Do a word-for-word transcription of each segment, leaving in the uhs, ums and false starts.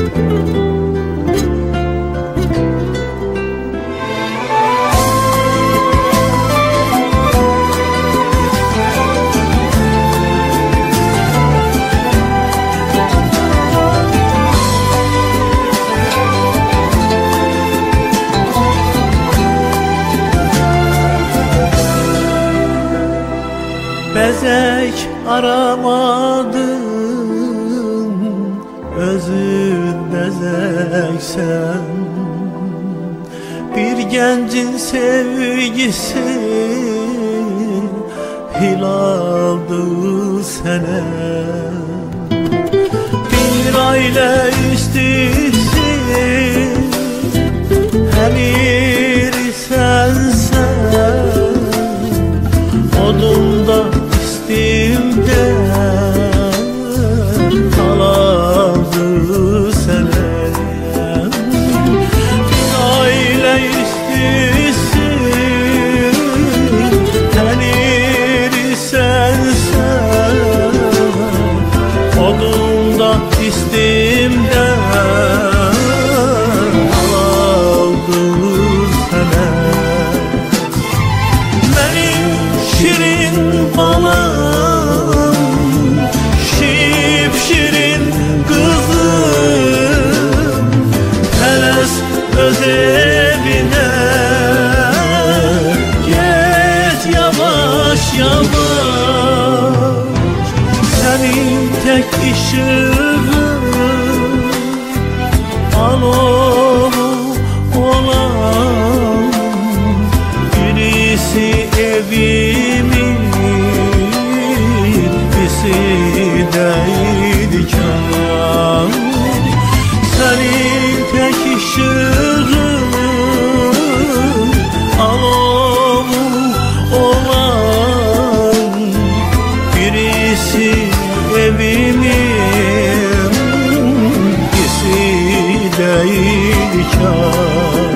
Bezek aramadım, özün bezeksen. Bir gencin sevgisi hilaldı sene. Bir aile istisin, emir sensen. Odumda istimde kalandı senem. Bir aile istisin, tenir sensen. Odumda istimde kalandı senem. Benim şirin balam, şipşirin kızım, teles öz evine. Geç yavaş yavaş, senin tek ışığın al onu olan. Birisi evimin, birisi deydi kan. Senin tek ışığın al onu olan. Birisi evimin, birisi deydi kan.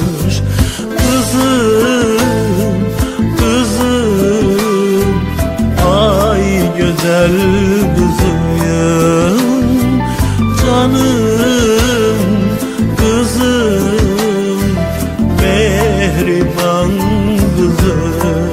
Kızım, kızım, ay güzel kızım, canım kızım, mehriban kızım.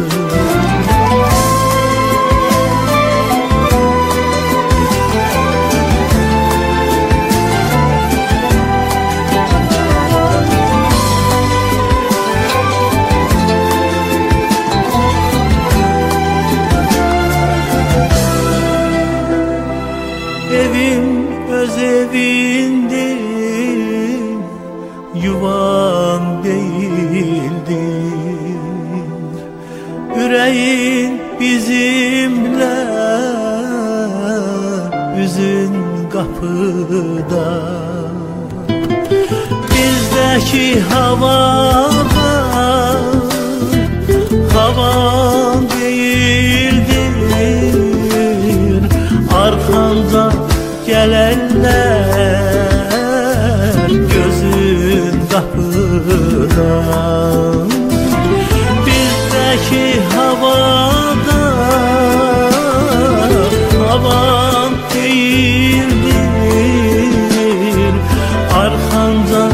Evim öz evindir, yuvan değildir. Yüreğin bizimle, üzün kapıda. Bizdeki havada havan değildir. Arkanda gelenler gözün kapıda. Bizdeki havada havan değildir. Arkandan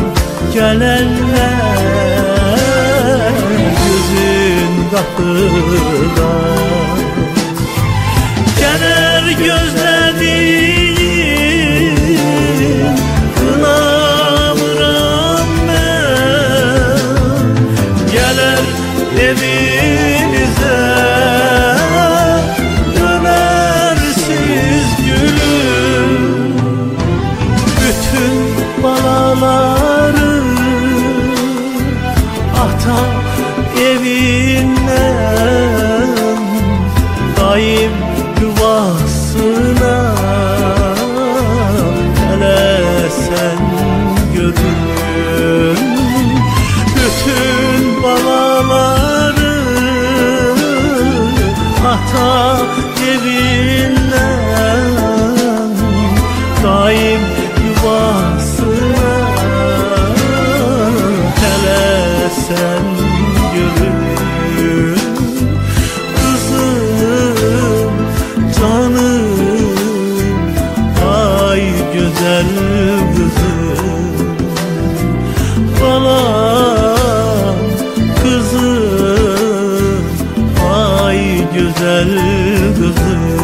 gelenler gözün kapıda. Gelir gözlediğim, kınamıram ben. Gelir evinize, dönersiz gülüm. Bütün balaları ata evinden, daim yuvasına. Hele sen görün bütün balaları ata evinden, daim yuvasına. güzel kızım.